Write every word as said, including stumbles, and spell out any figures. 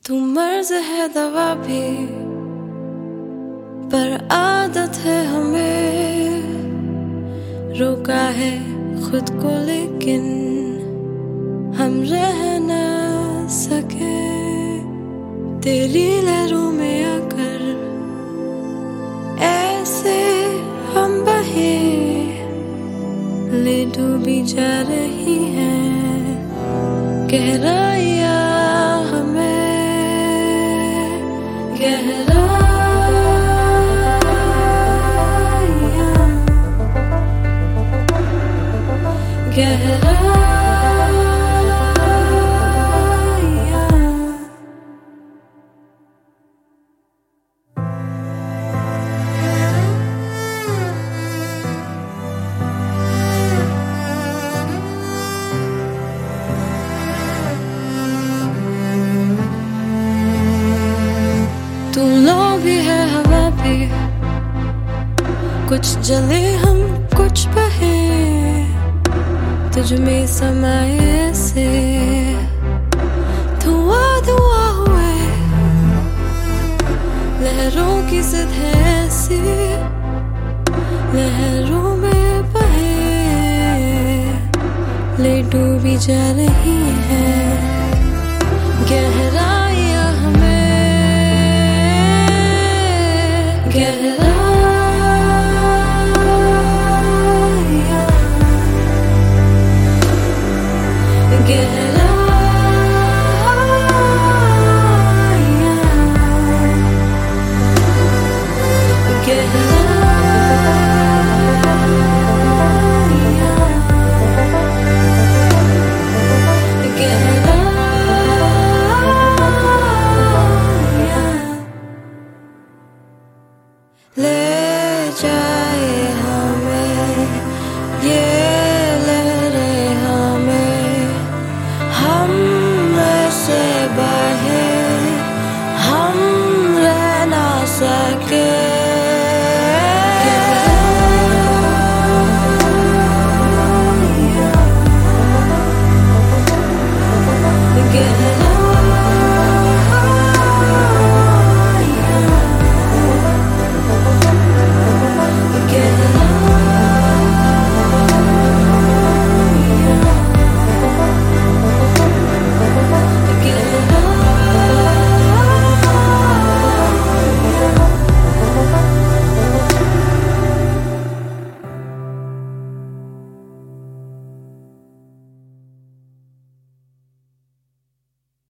तू मर्ज है दवा भी, पर आदत है हमें रोका है खुद को, लेकिन हम रह न सके। तेरी लहरों में आकर ऐसे हम बहे, ले डूबी जा रही हैं गहराइयां हमें, गहराइयां गहराइयां। तू लो भी है हवा भी, कुछ जले हम कुछ बहे, तुझ में समाए ऐसे धुआं धुआं हुए। लहरों की जिद है ऐसी, लहरों में बहे, ले डूबी जा रही है गहराइयां।